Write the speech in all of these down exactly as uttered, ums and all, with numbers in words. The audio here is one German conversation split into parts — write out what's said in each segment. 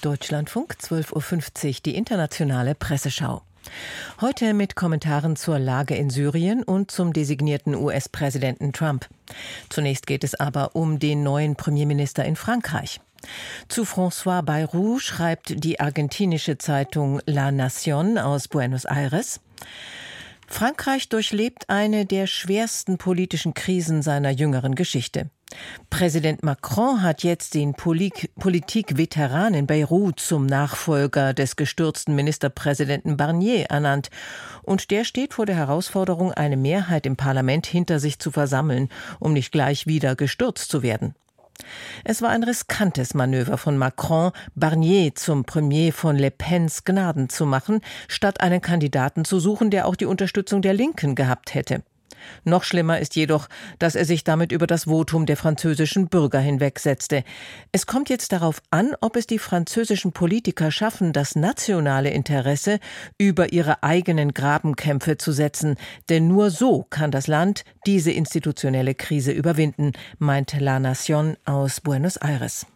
Deutschlandfunk, zwölf Uhr fünfzig, die internationale Presseschau. Heute mit Kommentaren zur Lage in Syrien und zum designierten U S-Präsidenten Trump. Zunächst geht es aber um den neuen Premierminister in Frankreich. Zu François Bayrou schreibt die argentinische Zeitung La Nación aus Buenos Aires: Frankreich durchlebt eine der schwersten politischen Krisen seiner jüngeren Geschichte. Präsident Macron hat jetzt den Politik-Veteran in Beirut zum Nachfolger des gestürzten Ministerpräsidenten Barnier ernannt. Und der steht vor der Herausforderung, eine Mehrheit im Parlament hinter sich zu versammeln, um nicht gleich wieder gestürzt zu werden. Es war ein riskantes Manöver von Macron, Barnier zum Premier von Le Pens Gnaden zu machen, statt einen Kandidaten zu suchen, der auch die Unterstützung der Linken gehabt hätte. Noch schlimmer ist jedoch, dass er sich damit über das Votum der französischen Bürger hinwegsetzte. Es kommt jetzt darauf an, ob es die französischen Politiker schaffen, das nationale Interesse über ihre eigenen Grabenkämpfe zu setzen. Denn nur so kann das Land diese institutionelle Krise überwinden, meint La Nación aus Buenos Aires.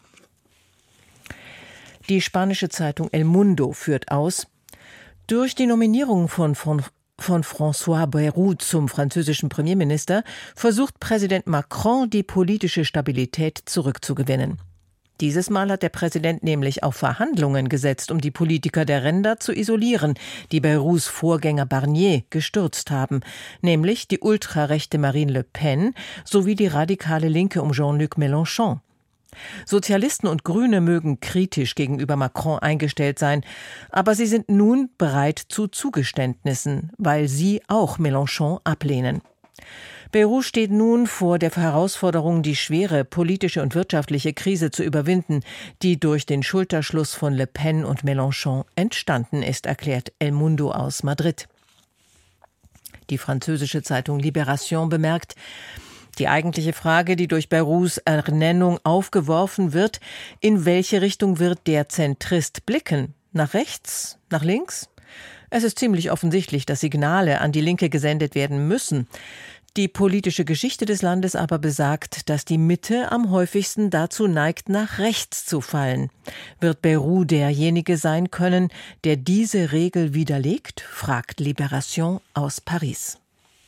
Die spanische Zeitung El Mundo führt aus: Durch die Nominierung von von von François Bayrou zum französischen Premierminister versucht Präsident Macron, die politische Stabilität zurückzugewinnen. Dieses Mal hat der Präsident nämlich auf Verhandlungen gesetzt, um die Politiker der Ränder zu isolieren, die Bayrous Vorgänger Barnier gestürzt haben, nämlich die ultrarechte Marine Le Pen sowie die radikale Linke um Jean-Luc Mélenchon. Sozialisten und Grüne mögen kritisch gegenüber Macron eingestellt sein, aber sie sind nun bereit zu Zugeständnissen, weil sie auch Mélenchon ablehnen. Bayrou steht nun vor der Herausforderung, die schwere politische und wirtschaftliche Krise zu überwinden, die durch den Schulterschluss von Le Pen und Mélenchon entstanden ist, erklärt El Mundo aus Madrid. Die französische Zeitung Libération bemerkt: Die eigentliche Frage, die durch Bayrous Ernennung aufgeworfen wird: In welche Richtung wird der Zentrist blicken? Nach rechts? Nach links? Es ist ziemlich offensichtlich, dass Signale an die Linke gesendet werden müssen. Die politische Geschichte des Landes aber besagt, dass die Mitte am häufigsten dazu neigt, nach rechts zu fallen. Wird Bayrou derjenige sein können, der diese Regel widerlegt? Fragt Libération aus Paris.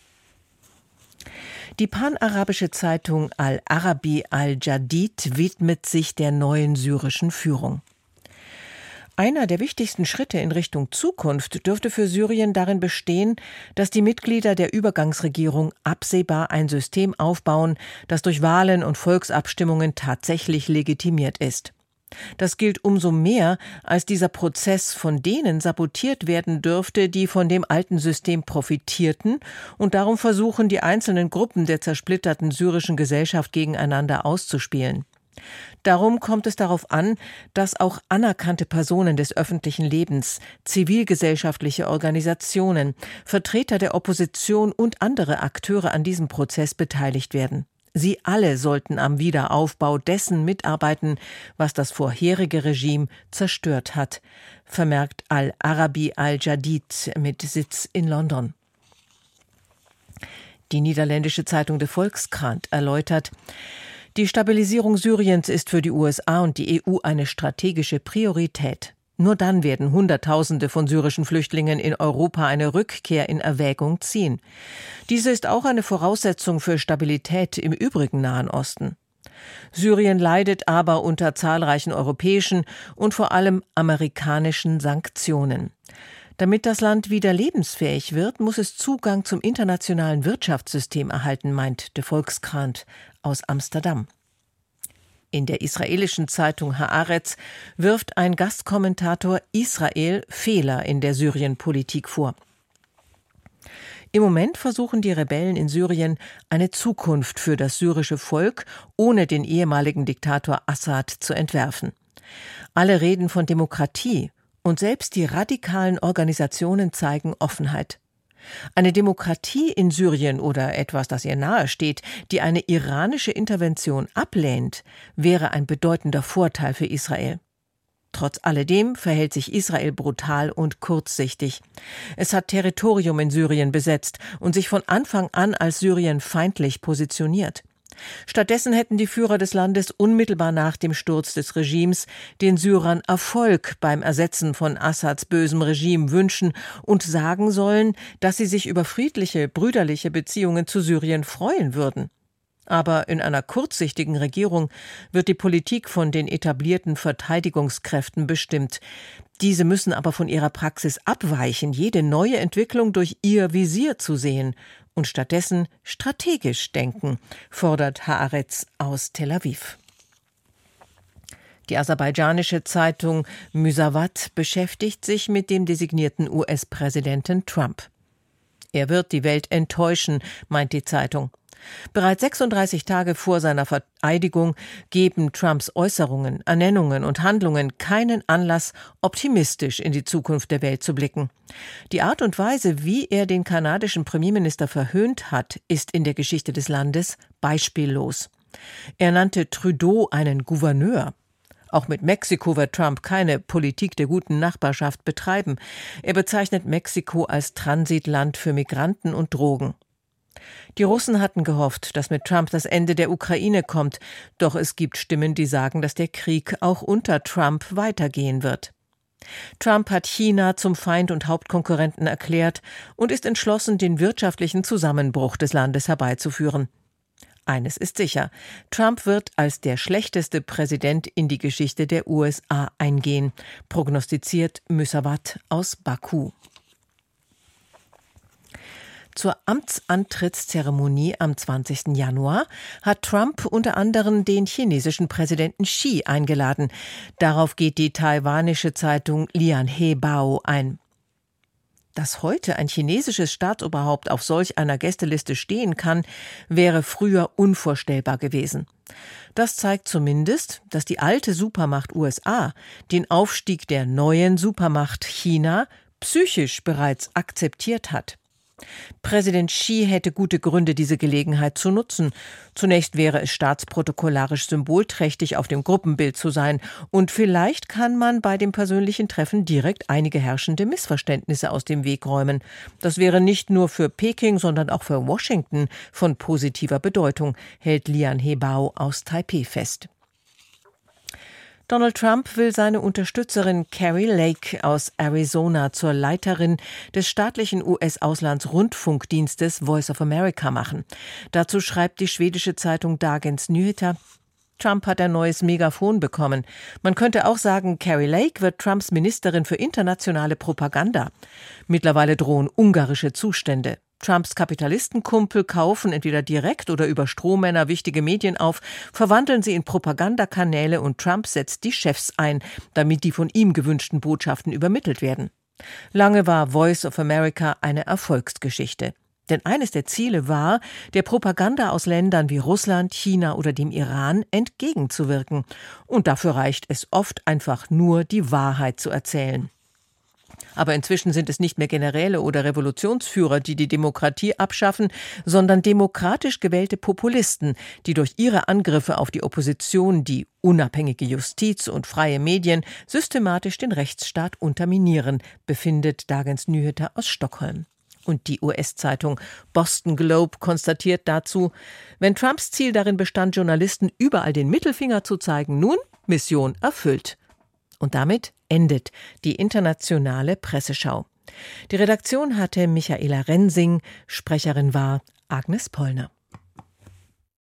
Die panarabische Zeitung Al-Arabi Al-Jadid widmet sich der neuen syrischen Führung. Einer der wichtigsten Schritte in Richtung Zukunft dürfte für Syrien darin bestehen, dass die Mitglieder der Übergangsregierung absehbar ein System aufbauen, das durch Wahlen und Volksabstimmungen tatsächlich legitimiert ist. Das gilt umso mehr, als dieser Prozess von denen sabotiert werden dürfte, die von dem alten System profitierten und darum versuchen, die einzelnen Gruppen der zersplitterten syrischen Gesellschaft gegeneinander auszuspielen. Darum kommt es darauf an, dass auch anerkannte Personen des öffentlichen Lebens, zivilgesellschaftliche Organisationen, Vertreter der Opposition und andere Akteure an diesem Prozess beteiligt werden. Sie alle sollten am Wiederaufbau dessen mitarbeiten, was das vorherige Regime zerstört hat, vermerkt Al-Arabi Al-Jadid mit Sitz in London. Die niederländische Zeitung De Volkskrant erläutert: Die Stabilisierung Syriens ist für die U S A und die E U eine strategische Priorität. Nur dann werden Hunderttausende von syrischen Flüchtlingen in Europa eine Rückkehr in Erwägung ziehen. Diese ist auch eine Voraussetzung für Stabilität im übrigen Nahen Osten. Syrien leidet aber unter zahlreichen europäischen und vor allem amerikanischen Sanktionen. Damit das Land wieder lebensfähig wird, muss es Zugang zum internationalen Wirtschaftssystem erhalten, meint De Volkskrant aus Amsterdam. In der israelischen Zeitung Haaretz wirft ein Gastkommentator Israel Fehler in der Syrienpolitik vor. Im Moment versuchen die Rebellen in Syrien eine Zukunft für das syrische Volk ohne den ehemaligen Diktator Assad zu entwerfen. Alle reden von Demokratie und selbst die radikalen Organisationen zeigen Offenheit. Eine Demokratie in Syrien oder etwas, das ihr nahesteht, die eine iranische Intervention ablehnt, wäre ein bedeutender Vorteil für Israel. Trotz alledem verhält sich Israel brutal und kurzsichtig. Es hat Territorium in Syrien besetzt und sich von Anfang an als Syrien feindlich positioniert. Stattdessen hätten die Führer des Landes unmittelbar nach dem Sturz des Regimes den Syrern Erfolg beim Ersetzen von Assads bösem Regime wünschen und sagen sollen, dass sie sich über friedliche, brüderliche Beziehungen zu Syrien freuen würden. Aber in einer kurzsichtigen Regierung wird die Politik von den etablierten Verteidigungskräften bestimmt. Diese müssen aber von ihrer Praxis abweichen, jede neue Entwicklung durch ihr Visier zu sehen und stattdessen strategisch denken, fordert Haaretz aus Tel Aviv. Die aserbaidschanische Zeitung Müsavat beschäftigt sich mit dem designierten U S-Präsidenten Trump. Er wird die Welt enttäuschen, meint die Zeitung. Bereits sechsunddreißig Tage vor seiner Vereidigung geben Trumps Äußerungen, Ernennungen und Handlungen keinen Anlass, optimistisch in die Zukunft der Welt zu blicken. Die Art und Weise, wie er den kanadischen Premierminister verhöhnt hat, ist in der Geschichte des Landes beispiellos. Er nannte Trudeau einen Gouverneur. Auch mit Mexiko wird Trump keine Politik der guten Nachbarschaft betreiben. Er bezeichnet Mexiko als Transitland für Migranten und Drogen. Die Russen hatten gehofft, dass mit Trump das Ende der Ukraine kommt, doch es gibt Stimmen, die sagen, dass der Krieg auch unter Trump weitergehen wird. Trump hat China zum Feind und Hauptkonkurrenten erklärt und ist entschlossen, den wirtschaftlichen Zusammenbruch des Landes herbeizuführen. Eines ist sicher, Trump wird als der schlechteste Präsident in die Geschichte der U S A eingehen, prognostiziert Müsavat aus Baku. Zur Amtsantrittszeremonie am zwanzigsten Januar hat Trump unter anderem den chinesischen Präsidenten Xi eingeladen. Darauf geht die taiwanische Zeitung Lianhe Bao ein. Dass heute ein chinesisches Staatsoberhaupt auf solch einer Gästeliste stehen kann, wäre früher unvorstellbar gewesen. Das zeigt zumindest, dass die alte Supermacht U S A den Aufstieg der neuen Supermacht China psychisch bereits akzeptiert hat. Präsident Xi hätte gute Gründe, diese Gelegenheit zu nutzen. Zunächst wäre es staatsprotokollarisch symbolträchtig, auf dem Gruppenbild zu sein. Und vielleicht kann man bei dem persönlichen Treffen direkt einige herrschende Missverständnisse aus dem Weg räumen. Das wäre nicht nur für Peking, sondern auch für Washington von positiver Bedeutung, hält Lianhe Bao aus Taipeh fest. Donald Trump will seine Unterstützerin Kari Lake aus Arizona zur Leiterin des staatlichen U S-Auslandsrundfunkdienstes Voice of America machen. Dazu schreibt die schwedische Zeitung Dagens Nyheter: Trump hat ein neues Megafon bekommen. Man könnte auch sagen, Kari Lake wird Trumps Ministerin für internationale Propaganda. Mittlerweile drohen ungarische Zustände. Trumps Kapitalistenkumpel kaufen entweder direkt oder über Strohmänner wichtige Medien auf, verwandeln sie in Propagandakanäle und Trump setzt die Chefs ein, damit die von ihm gewünschten Botschaften übermittelt werden. Lange war Voice of America eine Erfolgsgeschichte. Denn eines der Ziele war, der Propaganda aus Ländern wie Russland, China oder dem Iran entgegenzuwirken. Und dafür reicht es oft einfach nur, die Wahrheit zu erzählen. Aber inzwischen sind es nicht mehr Generäle oder Revolutionsführer, die die Demokratie abschaffen, sondern demokratisch gewählte Populisten, die durch ihre Angriffe auf die Opposition, die unabhängige Justiz und freie Medien systematisch den Rechtsstaat unterminieren, befindet Dagens Nyheter aus Stockholm. Und die U S-Zeitung Boston Globe konstatiert dazu, wenn Trumps Ziel darin bestand, Journalisten überall den Mittelfinger zu zeigen, nun Mission erfüllt. Und damit endet die internationale Presseschau. Die Redaktion hatte Michaela Rensing, Sprecherin war Agnes Pollner.